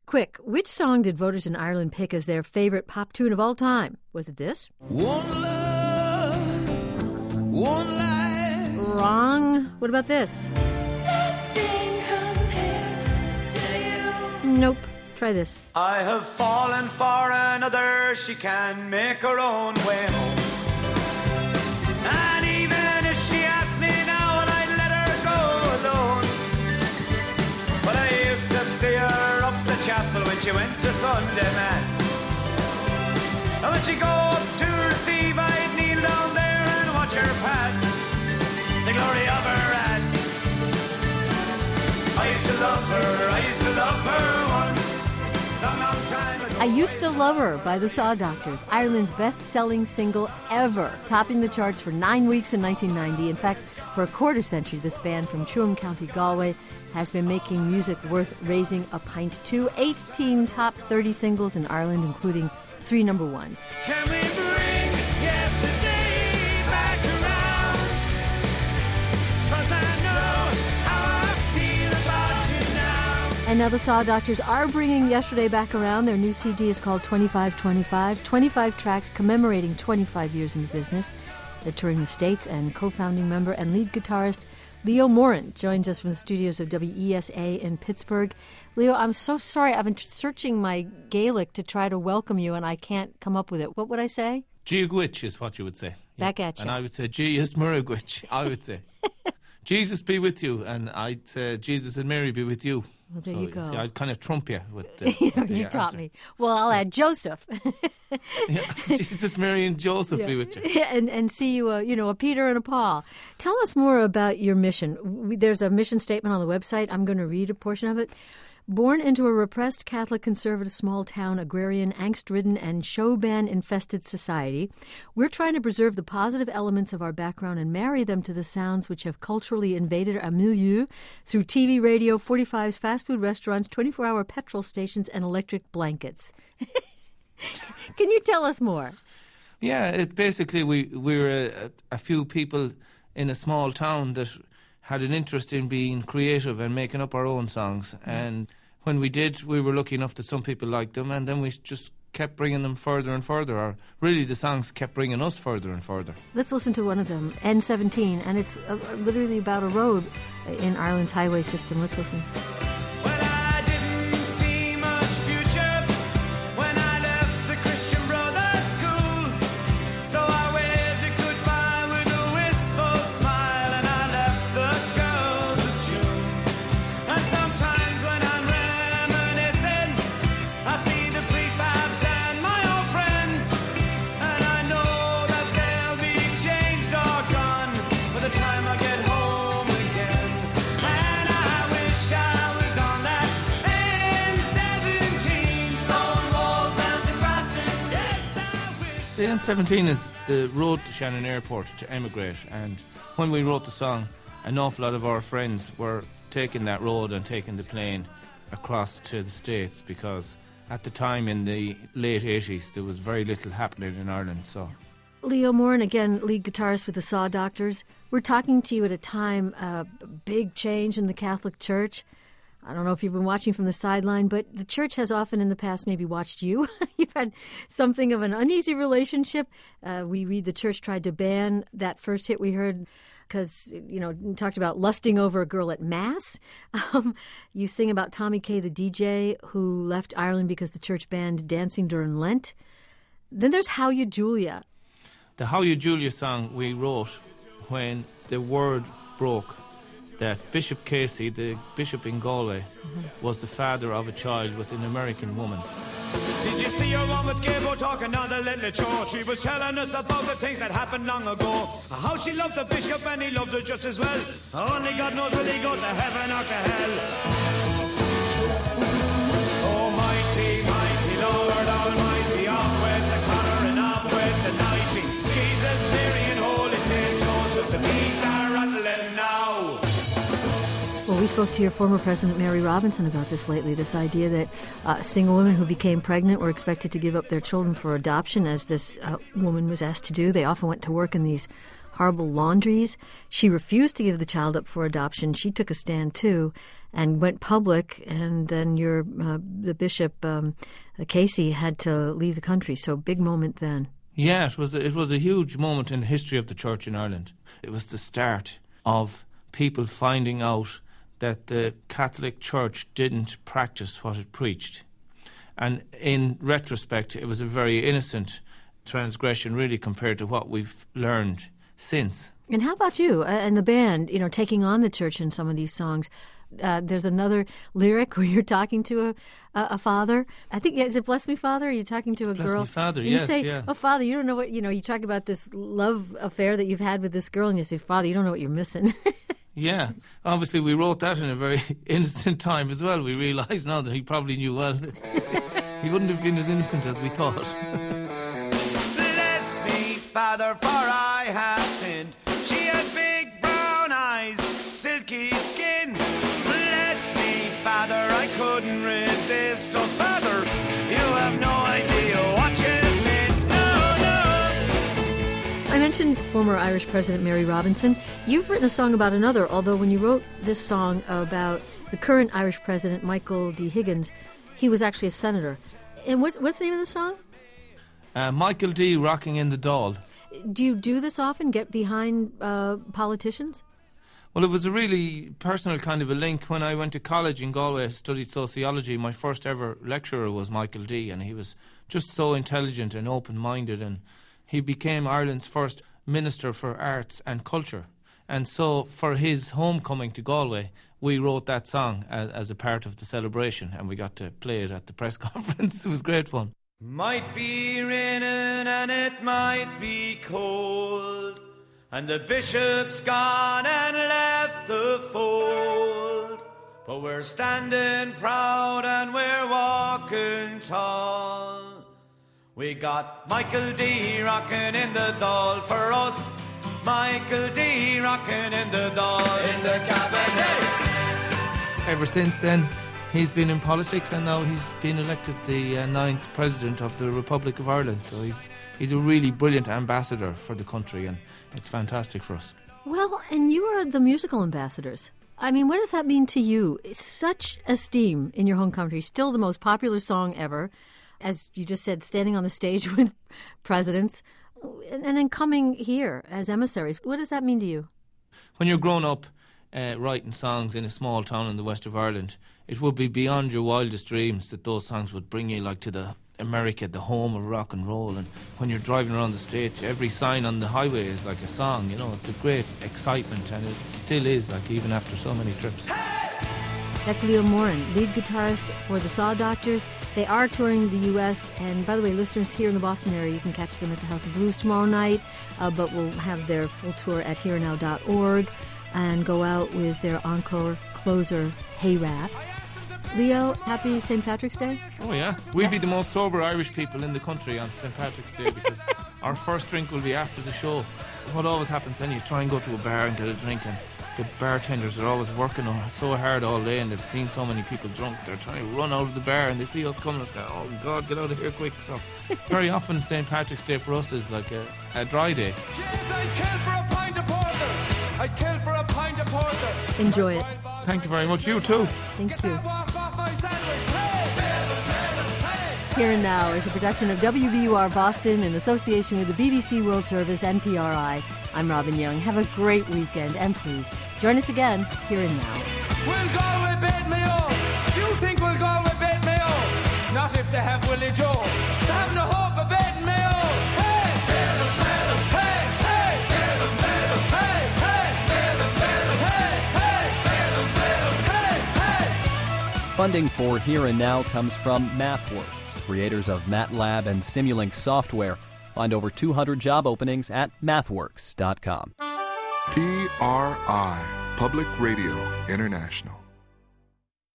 Quick, which song did voters in Ireland pick as their favorite pop tune of all time? Was it this? One love, one life. Wrong. What about this? Nothing compares to you. Nope. Try this. I have fallen for another, she can make her own way home. And even if she asked me now, and I'd let her go alone. But I used to see her up the chapel when she went to Sunday Mass. And when she'd go up to receive, I'd kneel down there and watch her pass. The glory of her ass. I used to love her, I used to love her once. I Used to Love Her by the Saw Doctors, Ireland's best-selling single ever, topping the charts for 9 weeks in 1990. In fact, for a quarter century, this band from Tuam, County Galway, has been making music worth raising a pint to. 18 top 30 singles in Ireland, including 3 number ones. Can we bring yesterday back around? 'Cause I know how I feel about you now. And now the Saw Doctors are bringing yesterday back around. Their new CD is called 2525, 25 tracks commemorating 25 years in the business. They're touring the States, and co-founding member and lead guitarist Leo Moran joins us from the studios of WESA in Pittsburgh. Leo, I'm so sorry. I've been searching my Gaelic to try to welcome you, and I can't come up with it. What would I say? Giagwich is what you would say. Back at you. And I would say, Jesus Muragwich, I would say. Jesus be with you, and I'd say, Jesus and Mary be with you. Well, there so, you go. See, I'd kind of trump you with the You taught me. Well, I'll add Joseph. Yeah, Jesus, Mary, and Joseph be with you. And see you, a Peter and a Paul. Tell us more about your mission. There's a mission statement on the website. I'm going to read a portion of it. Born into a repressed Catholic conservative small-town, agrarian, angst-ridden, and show-ban-infested society, we're trying to preserve the positive elements of our background and marry them to the sounds which have culturally invaded our milieu through TV, radio, 45s, fast food restaurants, 24-hour petrol stations, and electric blankets. Can you tell us more? Yeah, it basically we were a few people in a small town that had an interest in being creative and making up our own songs. And when we did, we were lucky enough that some people liked them, and then we just kept bringing them further and further. Or really, the songs kept bringing us further and further. Let's listen to one of them, N17, and it's literally about a road in Ireland's highway system. Let's listen. Well, I didn't see much future when I left the Christian Brothers School. So I waved a goodbye with a wistful smile, and I left the girls of June. And sometimes when I'm reminiscing, I see the prefabs and my old friends, and I know that they'll be changed or gone by the time I get home again. And I wish I was on that N17, stone walls and the grasses. Yes, I wish. The N17 is the road to Shannon Airport to emigrate, and when we wrote the song, an awful lot of our friends were taking that road and taking the plane across to the States, because at the time in the late 80s there was very little happening in Ireland. So Leo Moran, again, lead guitarist with the Saw Doctors. We're talking to you at a time, big change in the Catholic Church. I don't know if you've been watching from the sideline, but the church has often in the past maybe watched you. You've had something of an uneasy relationship. We read the church tried to ban that first hit we heard because, talked about lusting over a girl at Mass. You sing about Tommy Kay, the DJ, who left Ireland because the church banned dancing during Lent. Then there's How You Julia. the How You Julia song we wrote when the word broke that Bishop Casey, the bishop in Galway, was the father of a child with an American woman. Did you see her one with Gabo talking on the little church? She was telling us about the things that happened long ago. How she loved the bishop and he loved her just as well. Only God knows will he go to heaven or to hell. Almighty, mighty Lord Almighty, off with the collar and off with the nighty. Jesus, Mary and Holy Saint Joseph, the beats are rattling now. Well, we spoke to your former President Mary Robinson about this lately, this idea that single women who became pregnant were expected to give up their children for adoption, as this woman was asked to do. They often went to work in these horrible laundries. She refused to give the child up for adoption. She took a stand, too. and went public, and then the Bishop Casey had to leave the country. So big moment then. Yeah, it was a huge moment in the history of the church in Ireland. It was the start of people finding out that the Catholic Church didn't practice what it preached. And in retrospect, it was a very innocent transgression, really, compared to what we've learned since. And how about you and the band, taking on the church in some of these songs? There's another lyric where you're talking to a father. I think, is it Bless Me, Father? Are you talking to a Bless girl? Me, Father, and yes, you say, yeah. Oh, Father, you don't know what, you talk about this love affair that you've had with this girl, and you say, Father, you don't know what you're missing. Yeah, obviously we wrote that in a very innocent time as well. We realise now that he probably knew well. He wouldn't have been as innocent as we thought. Bless me, Father, for I have sinned. She had big brown eyes, silky skin. Bless me, Father, I couldn't resist. Oh, Father, you have no idea what you've missed. No. I mentioned former Irish President Mary Robinson. You've written a song about another, although when you wrote this song about the current Irish President, Michael D. Higgins, he was actually a senator. And what's the name of the song? Michael D. Rocking in the Dáil. Do you do this often, get behind politicians? Well, it was a really personal kind of a link. When I went to college in Galway, studied sociology, my first ever lecturer was Michael D., and he was just so intelligent and open-minded, and he became Ireland's first Minister for Arts and Culture. And so for his homecoming to Galway, we wrote that song as a part of the celebration, and we got to play it at the press conference. It was great fun. Might be raining and it might be cold, and the bishop's gone and left the fold, but we're standing proud and we're walking tall. We got Michael D. rocking in the Dáil for us, Michael D. rocking in the Dáil in the cabinet. Ever since then, he's been in politics, and now he's been elected the 9th President of the Republic of Ireland. So he's a really brilliant ambassador for the country, and it's fantastic for us. Well, and you are the musical ambassadors. I mean, what does that mean to you? It's such esteem in your home country, still the most popular song ever. As you just said, standing on the stage with presidents, and then coming here as emissaries. What does that mean to you? When you're grown up writing songs in a small town in the west of Ireland, it would be beyond your wildest dreams that those songs would bring you like to the America, the home of rock and roll. And when you're driving around the States, every sign on the highway is like a song, it's a great excitement, and it still is, like, even after so many trips. That's Leo Moran, lead guitarist for the Saw Doctors. They are touring the U.S., and by the way, listeners here in the Boston area, you can catch them at the House of Blues tomorrow night, but we'll have their full tour at hereandnow.org and go out with their encore closer, Hey Rap. Leo, happy St. Patrick's Day. Oh, yeah. We'll be the most sober Irish people in the country on St. Patrick's Day, because our first drink will be after the show. What always happens then, you try and go to a bar and get a drink, and the bartenders are always working so hard all day, and they've seen so many people drunk, they're trying to run out of the bar, and they see us coming and go, oh God, get out of here quick. So very often St. Patrick's Day for us is like a dry day. Jeez, I'd kill for a pint of porter. I'd kill for a pint of porter. Enjoy it. Thank you very much. You too. Thank Get you. that waff off my sandwich. Hey! Here and Now is a production of WBUR Boston in association with the BBC World Service and PRI. I'm Robin Young. Have a great weekend, and please join us again here and Now. We'll go with Bed Mayo. Do you think we'll go with Bed Mayo? Not if they have Willie Joe. They have no hope of Bed Mayo. Hey! Hey! Hey! Hey! Hey! Hey! Funding for Here and Now comes from MathWorks, creators of MATLAB and Simulink software. Find over 200 job openings at mathworks.com. PRI, Public Radio International.